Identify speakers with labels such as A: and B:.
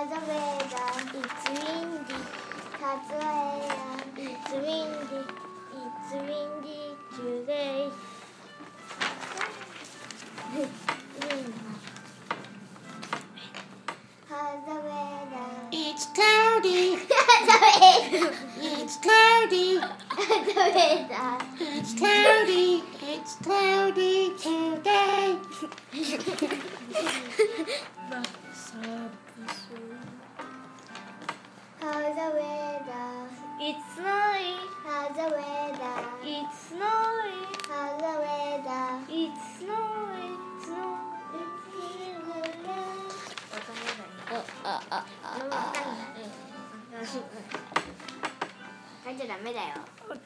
A: the weather? It's windy. How's the weather? It's windy. It's windy today. How's the weather?
B: It's cloudy. It's cloudy.
A: The weather.
B: It's cloudy. It's cloudy today.
A: How's the weather?
C: It's snowing.
A: How's the weather?
C: It's snowing.
A: How's the weather?
C: It's snowing. Snow. わかんない。書いちゃダメだよ。